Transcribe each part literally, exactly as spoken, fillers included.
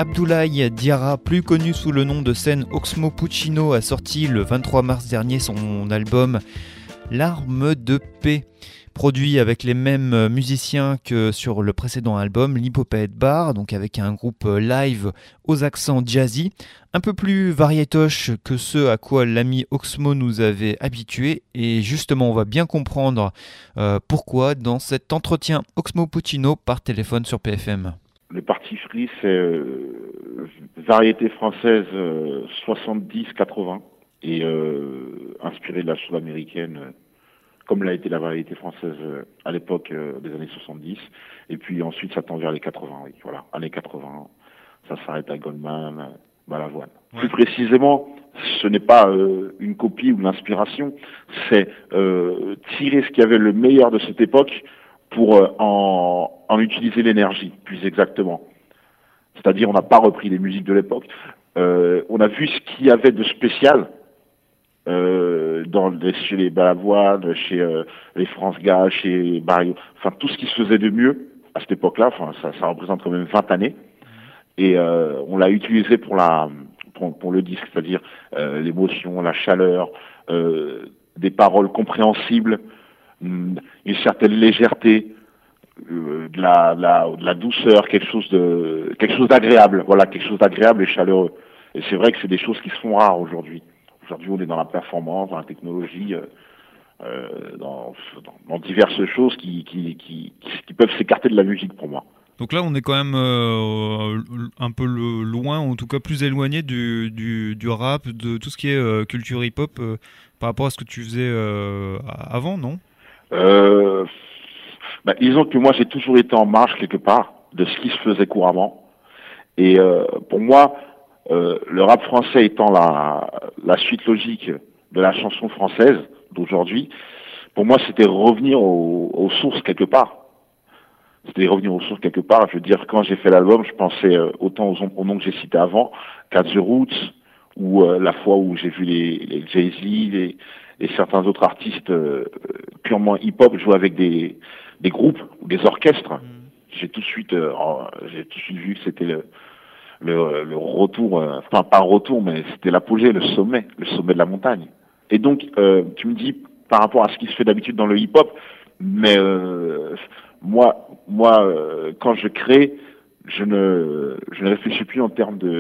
Abdoulaye Diarra, plus connu sous le nom de scène Oxmo Puccino, a sorti le vingt-trois mars dernier son album L'arme de paix. Produit avec les mêmes musiciens que sur le précédent album, l'Hippopète Bar, donc avec un groupe live aux accents jazzy, un peu plus variétoche que ce à quoi l'ami Oxmo nous avait habitués. Et justement, on va bien comprendre euh, pourquoi dans cet entretien Oxmo Puccino par téléphone sur P F M. Le parti free, c'est euh, variété française euh, soixante-dix quatre-vingts et euh, inspiré de la chose américaine. Euh, comme l'a été la variété française à l'époque euh, des années soixante-dix. Et puis ensuite, ça tend vers les quatre-vingts, oui. Voilà, années quatre-vingts, ça s'arrête à Goldman, Balavoine. Ouais. Plus précisément, ce n'est pas euh, une copie ou l'inspiration, c'est euh, tirer ce qu'il y avait le meilleur de cette époque pour euh, en, en utiliser l'énergie, plus exactement. C'est-à-dire, on n'a pas repris les musiques de l'époque. Euh, on a vu ce qu'il y avait de spécial Euh, dans les, chez les Balavoine, chez euh, les France Gall, chez Barrio, enfin tout ce qui se faisait de mieux à cette époque-là, enfin ça, ça représente quand même vingt années, et euh, on l'a utilisé pour la pour, pour le disque, c'est-à-dire euh, l'émotion, la chaleur, euh, des paroles compréhensibles, une certaine légèreté, euh, de la, la de la douceur, quelque chose de quelque chose d'agréable, voilà, quelque chose d'agréable et chaleureux. Et c'est vrai que c'est des choses qui se font rares aujourd'hui. Aujourd'hui, on est dans la performance, dans la technologie, euh, euh, dans, dans, dans diverses choses qui, qui, qui, qui peuvent s'écarter de la musique pour moi. Donc là, on est quand même euh, un peu le, loin, en tout cas plus éloigné du, du, du rap, de tout ce qui est euh, culture hip-hop euh, par rapport à ce que tu faisais euh, avant, non euh, bah, disons que moi, j'ai toujours été en marge quelque part de ce qui se faisait couramment. Et euh, pour moi, Euh, le rap français étant la, la suite logique de la chanson française d'aujourd'hui, pour moi c'était revenir aux, aux sources quelque part. C'était revenir aux sources quelque part. Je veux dire, quand j'ai fait l'album, je pensais euh, autant aux, aux noms que j'ai cités avant, qu'à The Roots, ou euh, la fois où j'ai vu les, les Jay-Z les, et certains autres artistes euh, purement hip-hop jouer avec des, des groupes ou des orchestres. Mmh. J'ai tout de suite, euh, j'ai tout de suite vu que c'était le Le, le retour, euh, enfin pas un retour, mais c'était l'apogée, le sommet, le sommet de la montagne. Et donc, euh, tu me dis par rapport à ce qui se fait d'habitude dans le hip-hop, mais euh, moi, moi, euh, quand je crée, je ne, je ne réfléchis plus en termes de,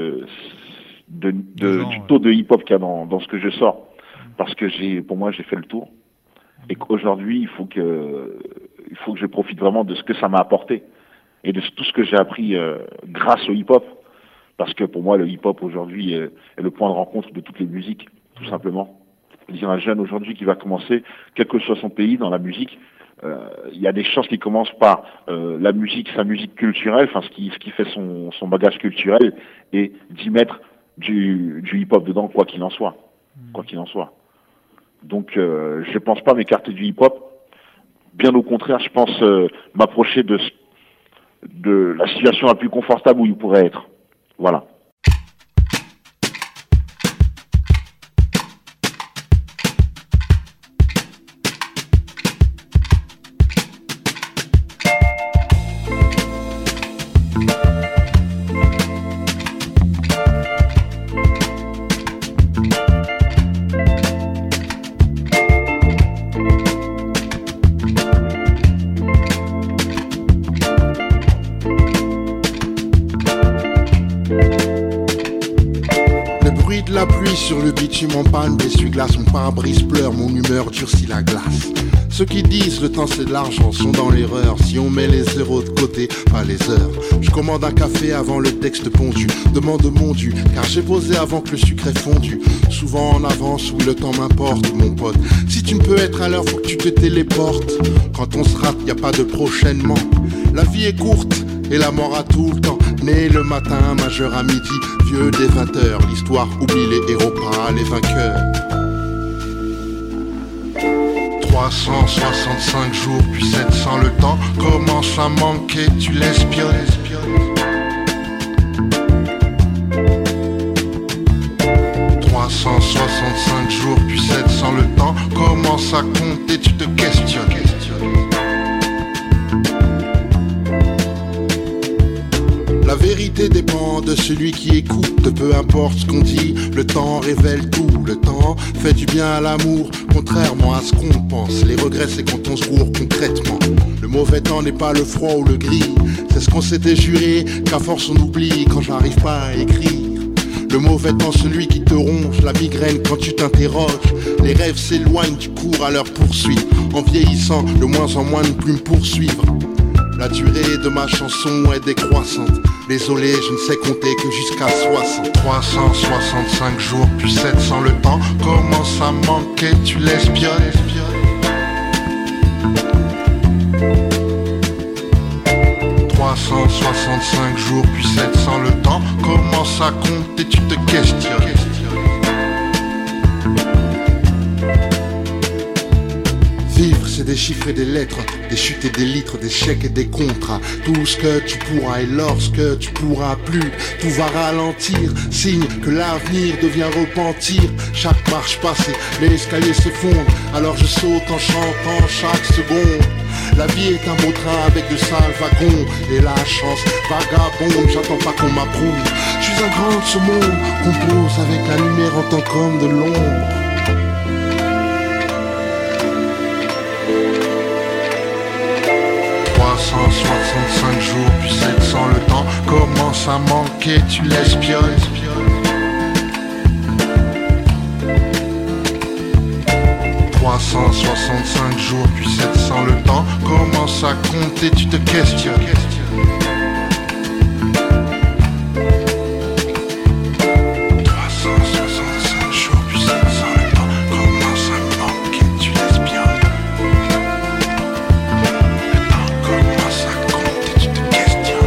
de, de genre, du taux de hip-hop qu'il y a dans, dans ce que je sors, parce que j'ai, pour moi, j'ai fait le tour, et qu'aujourd'hui, il faut que, il faut que je profite vraiment de ce que ça m'a apporté et de tout ce que j'ai appris euh, grâce au hip-hop. Parce que pour moi, le hip-hop aujourd'hui est, est le point de rencontre de toutes les musiques, tout simplement. Dire un jeune aujourd'hui qui va commencer, quel que soit son pays, dans la musique, euh, il y a des chances qu'il commence par euh, la musique, sa musique culturelle, enfin ce qui, ce qui fait son, son bagage culturel, et d'y mettre du, du hip-hop dedans, quoi qu'il en soit, quoi qu'il en soit. Donc, euh, je pense pas m'écarter du hip-hop. Bien au contraire, je pense euh, m'approcher de, de la situation la plus confortable où il pourrait être. Voilà. Sur le bitume en panne, d'essuie-glace, mon pare-brise pleure, mon humeur durcit la glace. Ceux qui disent le temps c'est de l'argent sont dans l'erreur. Si on met les zéros de côté, pas les heures. Je commande un café avant le texte pondu. Demande mon dû, car j'ai posé avant que le sucre ait fondu. Souvent en avance, oui le temps m'importe, mon pote. Si tu ne peux être à l'heure, faut que tu te téléportes. Quand on se rate, y a pas de prochainement. La vie est courte et la mort a tout le temps. Né le matin, majeur à midi, vieux des vingt heures. L'histoire oublie les héros, pas les vainqueurs. trois cent soixante-cinq jours, puis sept cents le temps commence à manquer, tu l'espionnes. trois cent soixante-cinq jours, puis sept cents le temps commence à compter, tu te questionnes. La vérité dépend de celui qui écoute, peu importe ce qu'on dit, le temps révèle tout. Le temps fait du bien à l'amour, contrairement à ce qu'on pense. Les regrets, c'est quand on se gourre concrètement. Le mauvais temps n'est pas le froid ou le gris, c'est ce qu'on s'était juré, qu'à force on oublie quand j'arrive pas à écrire. Le mauvais temps, celui qui te ronge, la migraine quand tu t'interroges. Les rêves s'éloignent, tu cours à leur poursuite. En vieillissant, de moins en moins de plumes poursuivre. La durée de ma chanson est décroissante. Désolé, je ne sais compter que jusqu'à soixante. Trois cent soixante-cinq jours plus sept cents, le temps commence à manquer, tu l'espionnes. Trois cent soixante-cinq jours puis sept cents, le temps commence à compter, tu te questionnes. Vivre, c'est des chiffres et des lettres, des chutes et des litres, des chèques et des contrats. Tout ce que tu pourras et lorsque tu pourras plus, tout va ralentir. Signe que l'avenir devient repentir. Chaque marche passée, l'escalier s'effondre. Alors je saute en chantant chaque seconde. La vie est un beau train avec de sales wagons. Et la chance vagabonde, j'attends pas qu'on m'approuve. Je suis un grand de ce monde, compose avec la lumière en tant qu'homme de l'ombre. Trois cent soixante-cinq jours puis sept cents, le temps commence à manquer, tu l'espionnes. Trois cent soixante-cinq jours puis sept cents, le temps commence à compter, tu te questionnes. Trois cent soixante-cinq jours puis sept cents, le temps commence à manquer, tu l'espionnes. Le temps commence à compter, tu te questionnes.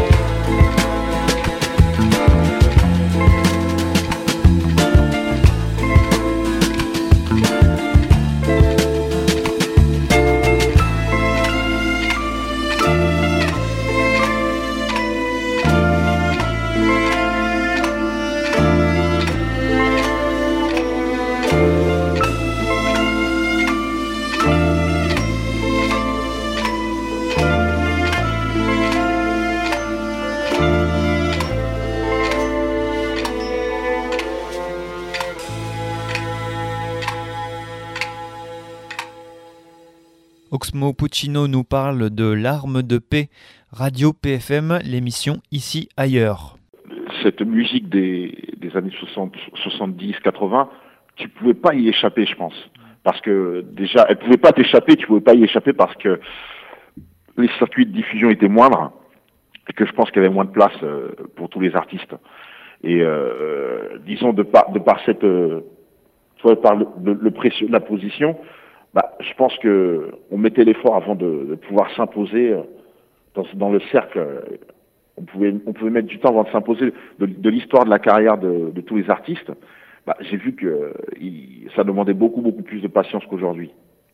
Oxmo Puccino nous parle de Larmes de paix, Radio P F M, l'émission Ici Ailleurs. Cette musique des, des années soixante, soixante-dix, quatre-vingts, tu pouvais pas y échapper, je pense. Parce que déjà, elle pouvait pas t'échapper, tu pouvais pas y échapper parce que les circuits de diffusion étaient moindres et que je pense qu'il y avait moins de place euh, pour tous les artistes. Et euh, disons, de par, de par cette, euh, soit par le, le, le précieux de la position, bah, je pense que on mettait l'effort avant de, de pouvoir s'imposer dans, dans le cercle. On pouvait, on pouvait mettre du temps avant de s'imposer de, de l'histoire de la carrière de, de tous les artistes. Bah, j'ai vu que il, ça demandait beaucoup, beaucoup plus de patience qu'aujourd'hui.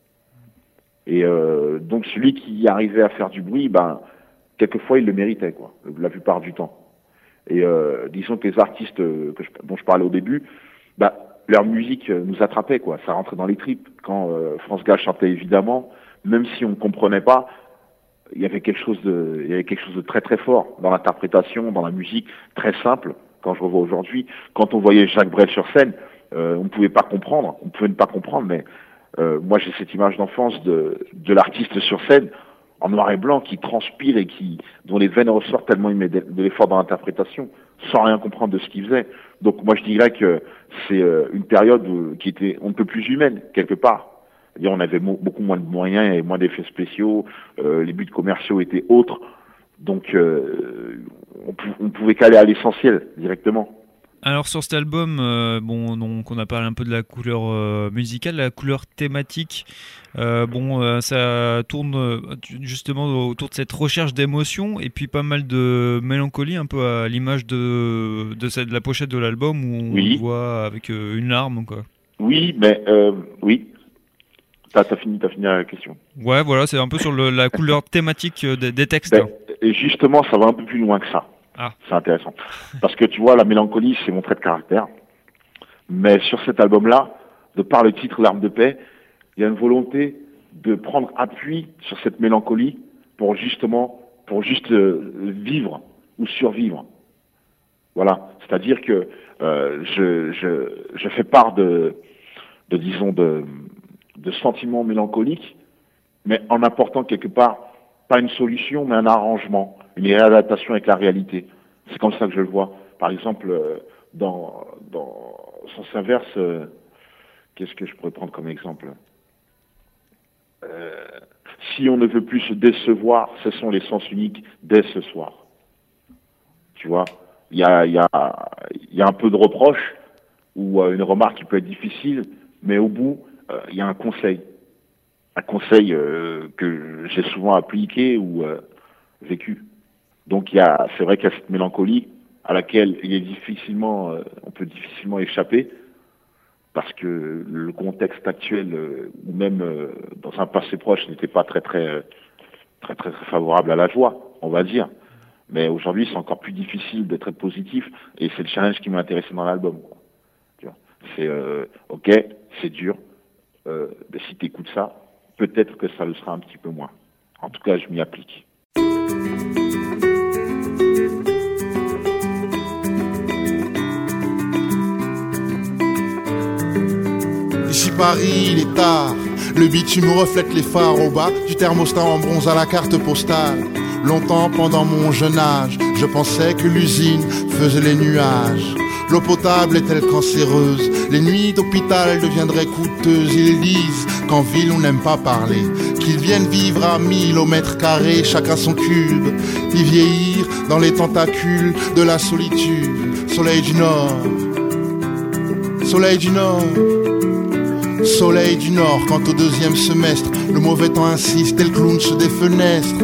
Et euh, donc celui qui arrivait à faire du bruit, ben, quelquefois il le méritait, quoi, la plupart du temps. Et euh, disons que les artistes que je, dont je parlais au début, bah, leur musique nous attrapait, quoi. Ça rentrait dans les tripes. Quand euh, France Gall chantait, évidemment, même si on ne comprenait pas, il y avait quelque chose de, il y avait quelque chose de très très fort dans l'interprétation, dans la musique, très simple. Quand je revois aujourd'hui, quand on voyait Jacques Brel sur scène, euh, on ne pouvait pas comprendre, on pouvait ne pas comprendre, mais euh, moi j'ai cette image d'enfance de, de l'artiste sur scène, en noir et blanc, qui transpire et qui, dont les veines ressortent tellement il met de, de l'effort dans l'interprétation, sans rien comprendre de ce qu'il faisait. Donc moi je dirais que c'est euh, une période où, qui était un peu plus humaine, quelque part. C'est-à-dire on avait mo- beaucoup moins de moyens et moins d'effets spéciaux, euh, les buts commerciaux étaient autres, donc euh, on, pou- on pouvait qu'aller à l'essentiel directement. Alors sur cet album, euh, bon, donc on a parlé un peu de la couleur euh, musicale, la couleur thématique. Euh, bon, euh, ça tourne euh, justement autour de cette recherche d'émotion et puis pas mal de mélancolie, un peu à l'image de de, cette, de la pochette de l'album où on Oui. le voit avec euh, une larme, quoi. Oui, mais euh, oui. T'as, t'as fini, t'as fini la question. Ouais, voilà, c'est un peu sur le, la couleur thématique des, des textes. Ben, et justement, ça va un peu plus loin que ça. Ah. C'est intéressant. Parce que tu vois, la mélancolie, c'est mon trait de caractère. Mais sur cet album-là, de par le titre Larmes de paix, il y a une volonté de prendre appui sur cette mélancolie pour justement, pour juste euh, vivre ou survivre. Voilà, c'est-à-dire que euh, je, je, je fais part de, de disons, de, de sentiments mélancoliques, mais en apportant quelque part, pas une solution, mais un arrangement, une réadaptation avec la réalité. C'est comme ça que je le vois. Par exemple, euh, dans, dans sens inverse, euh, qu'est-ce que je pourrais prendre comme exemple euh, Si on ne veut plus se décevoir, ce sont les sens uniques dès ce soir. Tu vois, il y a, y, a, y a un peu de reproche ou euh, une remarque qui peut être difficile, mais au bout, il euh, y a un conseil. Un conseil euh, que j'ai souvent appliqué ou euh, vécu. Donc il y a, c'est vrai qu'il y a cette mélancolie à laquelle il est difficilement, euh, on peut difficilement échapper, parce que le contexte actuel, euh, ou même euh, dans un passé proche, n'était pas très très, euh, très très très favorable à la joie, on va dire. Mais aujourd'hui, c'est encore plus difficile d'être positif, et c'est le challenge qui m'a intéressé dans l'album. Tu vois, c'est euh, ok, c'est dur. Euh, mais si tu écoutes ça, peut-être que ça le sera un petit peu moins. En tout cas, je m'y applique. Ici Paris, il est tard. Le bitume reflète les phares au bas du thermostat en bronze à la carte postale. Longtemps pendant mon jeune âge, je pensais que l'usine faisait les nuages. L'eau potable est-elle cancéreuse? Les nuits d'hôpital deviendraient coûteuses. Ils disent qu'en ville on n'aime pas parler, qu'ils viennent vivre à mille au mètre carré, chacun son cube, y vieillir dans les tentacules de la solitude. Soleil du Nord, soleil du Nord, soleil du Nord. Quand au deuxième semestre, le mauvais temps insiste et le clown se des fenêtres.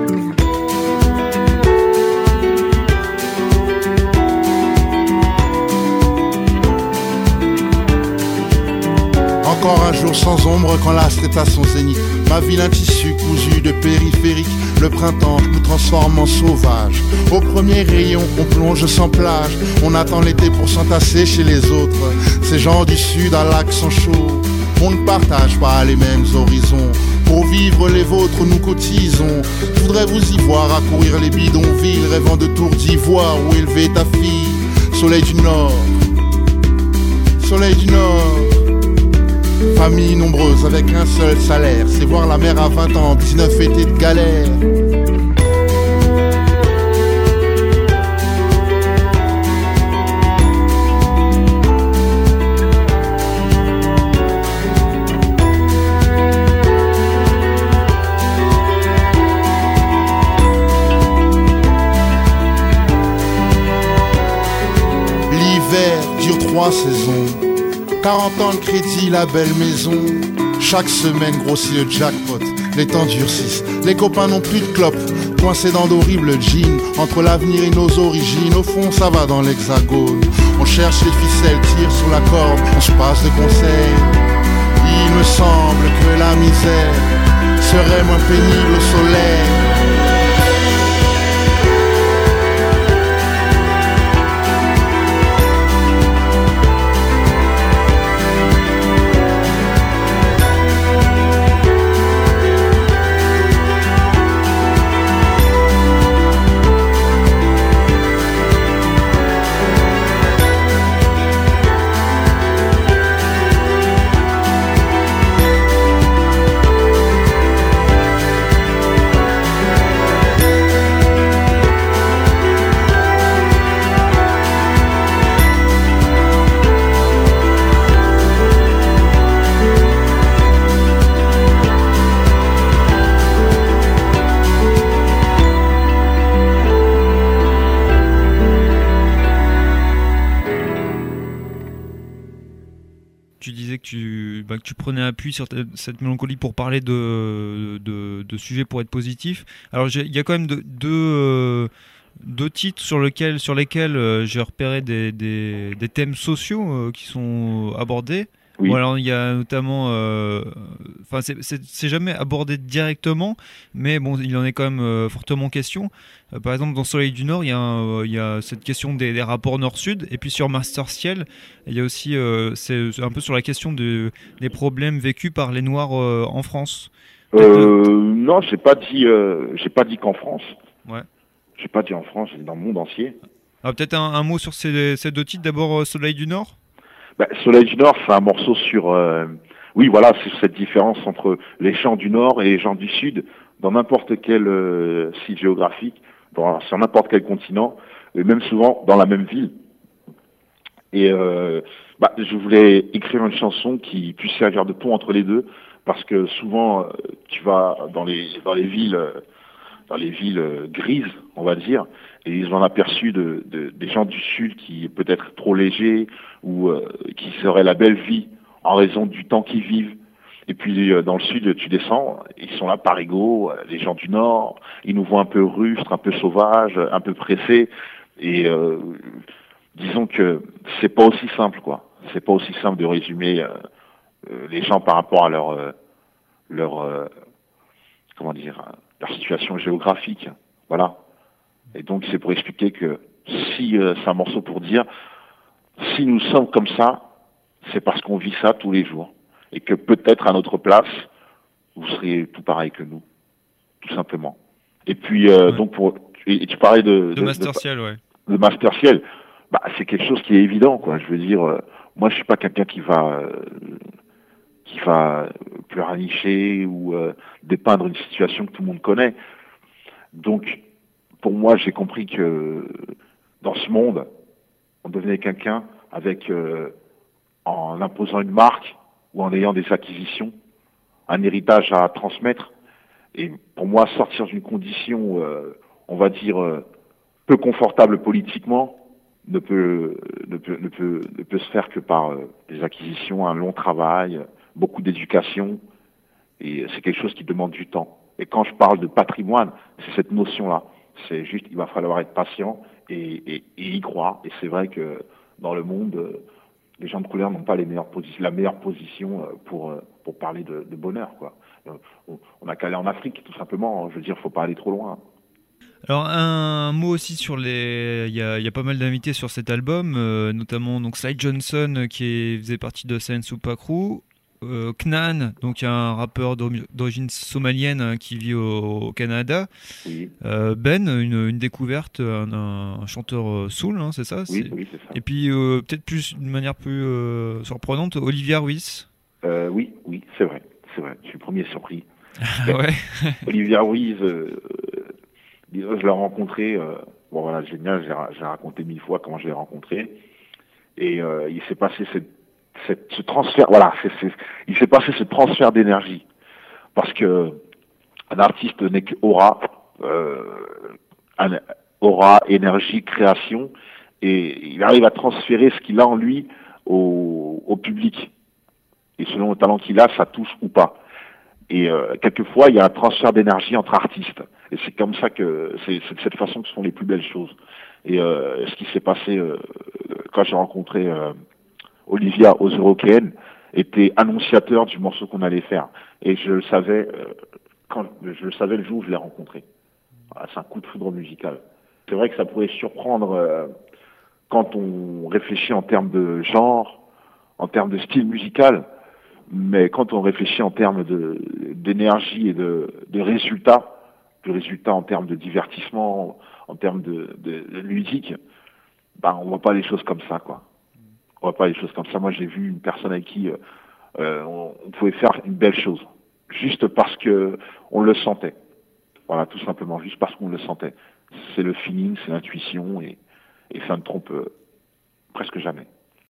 Encore un jour sans ombre quand l'astre est à son zénith. Ma ville un tissu cousu de périphérique. Le printemps nous transforme en sauvages. Au premier rayon on plonge sans plage. On attend l'été pour s'entasser chez les autres. Ces gens du sud à l'accent chaud. On ne partage pas les mêmes horizons. Pour vivre les vôtres nous cotisons. Je voudrais vous y voir accourir les bidonvilles, rêvant de tours d'ivoire où élever ta fille. Soleil du Nord, soleil du Nord. Famille nombreuse avec un seul salaire, c'est voir la mer à vingt ans, dix-neuf étés de galère. L'hiver dure trois saisons. quarante ans de crédit, la belle maison. Chaque semaine grossit le jackpot. Les temps durcissent, les copains n'ont plus de clopes. Coincés dans d'horribles jeans. Entre l'avenir et nos origines, au fond ça va dans l'hexagone. On cherche les ficelles, tire sur la corde, on se passe de conseils. Il me semble que la misère serait moins pénible au soleil. Bah, que tu prenais appui sur t- cette mélancolie pour parler de, de, de sujets pour être positif. Alors il y a quand même deux, deux, euh, deux titres sur, lequel, sur lesquels euh, j'ai repéré des, des, des thèmes sociaux euh, qui sont abordés. Oui. Bon, alors il y a notamment, enfin euh, c'est, c'est, c'est jamais abordé directement, mais bon il en est quand même euh, fortement question. Euh, par exemple dans Soleil du Nord, il y a, un, euh, il y a cette question des, des rapports Nord-Sud, et puis sur Master Ciel, il y a aussi, euh, c'est, c'est un peu sur la question de, des problèmes vécus par les Noirs euh, en France. Euh, non, j'ai pas dit, euh, j'ai pas dit qu'en France. Ouais. J'ai pas dit en France, j'ai dit dans le monde entier. Alors peut-être un, un mot sur ces, ces deux titres. D'abord euh, Soleil du Nord. Bah, Soleil du Nord, c'est un morceau sur, euh, oui, voilà, c'est cette différence entre les gens du Nord et les gens du Sud dans n'importe quel euh, site géographique, dans, sur n'importe quel continent, et même souvent dans la même ville. Et euh, bah, je voulais écrire une chanson qui puisse servir de pont entre les deux, parce que souvent euh, tu vas dans les dans les villes, euh, dans les villes euh, grises, on va dire. Et ils ont aperçu de, de, des gens du Sud qui est peut-être trop légers ou euh, qui seraient la belle vie en raison du temps qu'ils vivent. Et puis euh, dans le Sud, tu descends, ils sont là par égaux, euh, les gens du Nord, ils nous voient un peu rustres, un peu sauvages, un peu pressés. Et euh, disons que c'est pas aussi simple, quoi. C'est pas aussi simple de résumer euh, euh, les gens par rapport à leur euh, leur euh, comment dire leur situation géographique. Voilà. Et donc c'est pour expliquer que si euh, c'est un morceau pour dire si nous sommes comme ça, c'est parce qu'on vit ça tous les jours et que peut-être à notre place vous seriez tout pareil que nous, tout simplement. Et puis euh, ouais. donc pour et tu parlais de de, de Master Ciel, ouais. De Master Ciel, bah c'est quelque chose qui est évident, quoi. Je veux dire, euh, moi je suis pas quelqu'un qui va euh, qui va pleurnicher ou euh, dépeindre une situation que tout le monde connaît. Donc pour moi, j'ai compris que dans ce monde, on devenait quelqu'un avec, euh, en imposant une marque ou en ayant des acquisitions, un héritage à transmettre. Et pour moi, sortir d'une condition, euh, on va dire, euh, peu confortable politiquement, ne peut, ne peut, ne peut, ne peut se faire que par euh, des acquisitions, un long travail, beaucoup d'éducation. Et c'est quelque chose qui demande du temps. Et quand je parle de patrimoine, c'est cette notion-là. C'est juste, il va falloir être patient et, et, et y croire. Et c'est vrai que dans le monde, les gens de couleur n'ont pas les meilleures posi- la meilleure position pour, pour parler de, de bonheur, quoi. On n'a qu'à aller en Afrique, tout simplement. Je veux dire, il ne faut pas aller trop loin. Alors un mot aussi sur les, il y a, il y a pas mal d'invités sur cet album, euh, notamment donc Sly Johnson qui est, faisait partie de Science Super Crew. Euh, Knan, donc un rappeur d'origine somalienne hein, qui vit au, au Canada. Oui. Euh, Ben, une, une découverte, un, un chanteur soul, hein, c'est ça, oui, c'est... oui, c'est ça. Et puis euh, peut-être plus d'une manière plus euh, surprenante, Olivia Ruiz. Euh, oui, oui, c'est vrai, c'est vrai. Je suis le premier surpris. Ouais. Olivia Ruiz, euh, je l'ai rencontré. Euh, bon voilà, génial. J'ai, j'ai raconté mille fois comment je l'ai rencontré. Et euh, il s'est passé cette Cette, ce transfert, voilà, c'est, c'est, il s'est passé ce transfert d'énergie parce que un artiste n'est qu'aura, euh, un, aura, énergie, création, et il arrive à transférer ce qu'il a en lui au, au public. Et selon le talent qu'il a, ça touche ou pas. Et euh, quelquefois, il y a un transfert d'énergie entre artistes. Et c'est comme ça que c'est, c'est de cette façon que ce sont les plus belles choses. Et euh, ce qui s'est passé euh, quand j'ai rencontré euh, Olivia aux Eurockéennes était annonciateur du morceau qu'on allait faire. Et je le savais euh, quand je le savais le jour où je l'ai rencontré. Voilà, c'est un coup de foudre musical. C'est vrai que ça pourrait surprendre euh, quand on réfléchit en termes de genre, en termes de style musical, mais quand on réfléchit en termes de, d'énergie et de, de résultats, de résultats en termes de divertissement, en termes de, de, de musique, ben on voit pas les choses comme ça, quoi. On voit pas les choses comme ça. Moi, j'ai vu une personne avec qui euh, on, on pouvait faire une belle chose, juste parce que on le sentait. Voilà, tout simplement, juste parce qu'on le sentait. C'est le feeling, c'est l'intuition, et, et ça ne trompe euh, presque jamais.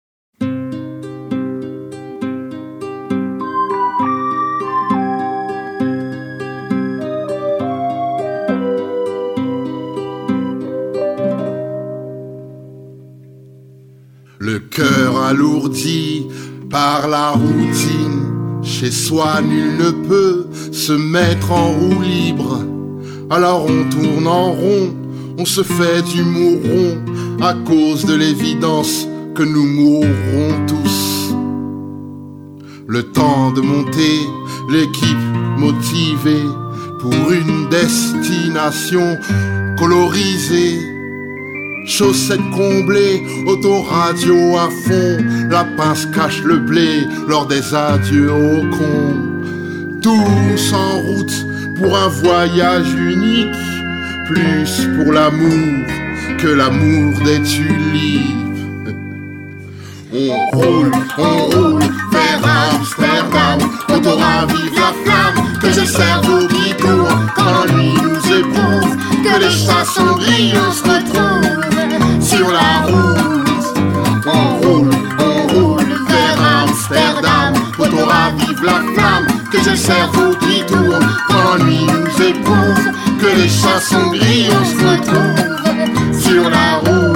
Le cœur alourdi par la routine, chez soi nul ne peut se mettre en roue libre. Alors on tourne en rond, on se fait du mouron à cause de l'évidence que nous mourrons tous. Le temps de monter l'équipe motivée pour une destination colorisée. Chaussettes comblées, autoradio à fond, la pince cache le blé lors des adieux au con. Tous en route pour un voyage unique, plus pour l'amour que l'amour des tulipes. On roule, on roule vers Amsterdam, on t'aura vive la flamme, que j'ai le cerveau qui tourne quand la nuit nous éprouve, que les stations brillent, on se retrouve sur la route. On roule, on roule vers Amsterdam, on t'aura vive la flamme, que j'ai le cerveau qui tourne quand la nuit nous éprouve, que les chansons brillent, on se retrouve sur la route.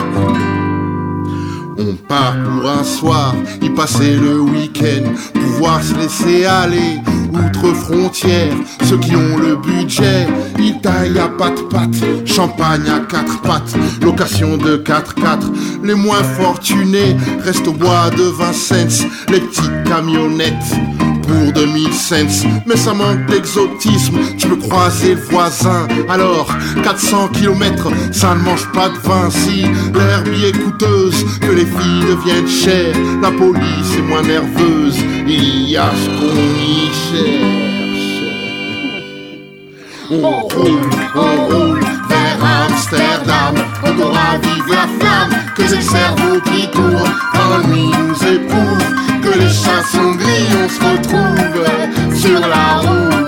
On part pour un soir, y passer le week-end, pouvoir se laisser aller outre frontières. Ceux qui ont le budget, ils taillent à pattes pattes, champagne à quatre pattes, location de quatre quatre. Les moins fortunés restent au bois de vingt cents, les petites camionnettes pour deux mille cents. Mais ça manque d'exotisme, tu peux croiser le voisin. Alors quatre cents kilomètres, ça ne mange pas de vin. Si l'herbe y est coûteuse, que les filles deviennent chères, la police est moins nerveuse, il y a ce qu'on y cherche. On roule, on roule vers Amsterdam, on t'aura vive la flamme, que j'ai le cerveau qui tourne quand la nuit nous éprouve, que les chansons grillent, on se retrouve sur la route.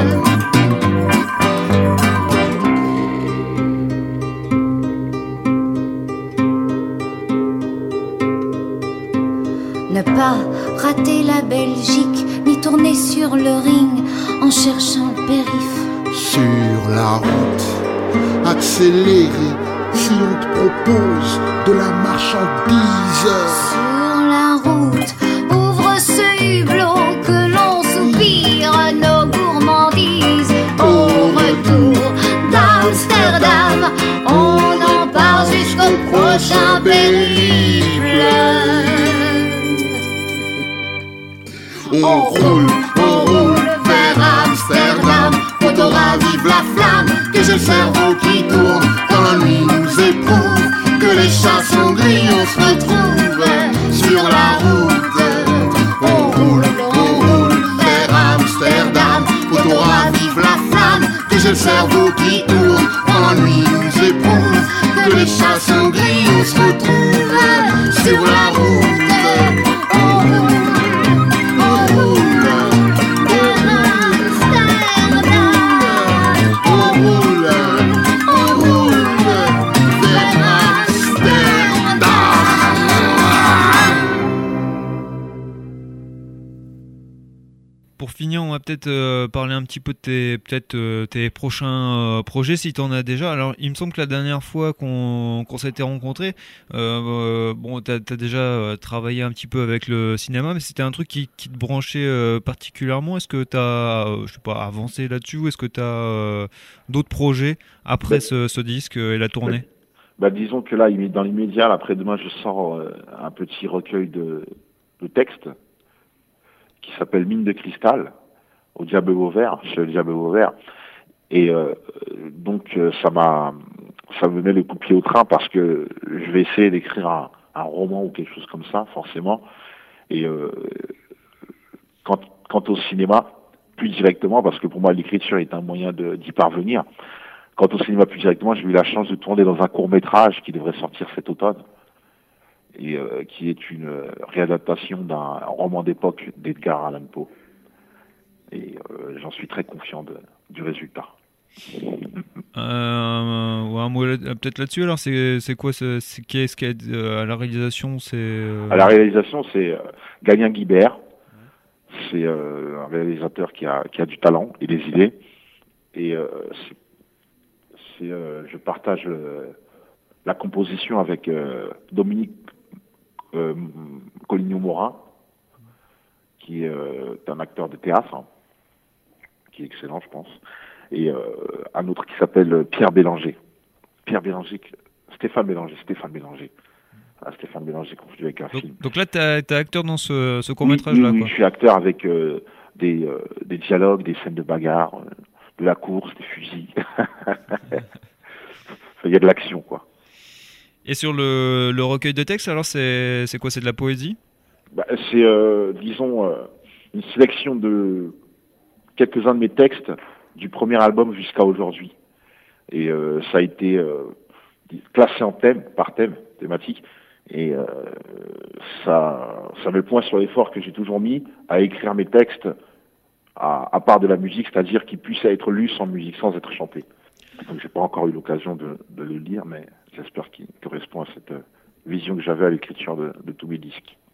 Ne pas rater la Belgique, ni tourner sur le ring en cherchant le périph'. Sur la route, accélérer si on te propose de la marchandise. Sur la route, ouvre ce hublot que l'on soupire à nos gourmandises. Au retour d'Amsterdam, on en part jusqu'au prochain périple. On roule, on roule vers Amsterdam, on t'aura vive la flamme, que j'ai le cerveau qui tourne quand la nuit nous éprouve, que les chansons grillent, on se retrouve sur la route. On roule, on roule vers Amsterdam, on t'aura vive la flamme, que j'ai le cerveau qui tourne quand la nuit nous éprouve, que les chansons grillent, on se retrouve sur la route. On roule. Pour finir, on va peut-être euh, parler un petit peu de tes, peut-être, euh, tes prochains euh, projets, si tu en as déjà. Alors, il me semble que la dernière fois qu'on, qu'on s'était rencontrés, euh, euh, bon, tu as déjà euh, travaillé un petit peu avec le cinéma, mais c'était un truc qui, qui te branchait euh, particulièrement. Est-ce que tu as, euh, je sais pas, avancé là-dessus, ou est-ce que tu as euh, d'autres projets après bah, ce, ce disque et la tournée? bah, bah, Disons que là, dans l'immédiat, après-demain, je sors euh, un petit recueil de, de textes qui s'appelle Mine de cristal, au Diable Vauvert, chez le Diable Vauvert. Et euh, donc euh, ça m'a, ça me met le coup de pied au train parce que je vais essayer d'écrire un, un roman ou quelque chose comme ça, forcément. Et euh, quant, quant au cinéma, plus directement, parce que pour moi l'écriture est un moyen de, d'y parvenir. Quant au cinéma plus directement, j'ai eu la chance de tourner dans un court-métrage qui devrait sortir cet automne, et euh, qui est une euh, réadaptation d'un roman d'époque d'Edgar Allan Poe. Et euh, j'en suis très confiant de, du résultat. Euh, ouais, un mot là, peut-être là-dessus, alors c'est, c'est quoi c'est, c'est, qui est-ce qui est euh, à la réalisation c'est, euh... À la réalisation, c'est euh, Gagnin Guibert. C'est euh, un réalisateur qui a, qui a du talent et des idées. Et euh, c'est, c'est, euh, je partage euh, la composition avec euh, Dominique Euh, Coligno-Morin, qui est euh, un acteur de théâtre, hein, qui est excellent, je pense, et euh, un autre qui s'appelle Pierre Bélanger. Pierre Bélanger, Stéphane Bélanger, Stéphane Bélanger. Ah, Stéphane Bélanger confondu avec un donc, film. Donc là, tu es acteur dans ce, ce court-métrage-là, oui, oui, quoi. Je suis acteur avec euh, des, euh, des dialogues, des scènes de bagarre, euh, de la course, des fusils. Il y a de l'action, quoi. Et sur le, le recueil de textes, alors c'est, c'est quoi? C'est de la poésie? bah, C'est, euh, disons, euh, une sélection de quelques-uns de mes textes du premier album jusqu'à aujourd'hui. Et euh, ça a été euh, classés en thème, par thème, thématique. Et euh, ça, ça met le point sur l'effort que j'ai toujours mis à écrire mes textes à, à part de la musique, c'est-à-dire qu'ils puissent être lus sans musique, sans être chantés. Donc j'ai pas encore eu l'occasion de, de le lire, mais j'espère qu'il correspond à cette vision que j'avais à l'écriture de, de tous mes disques.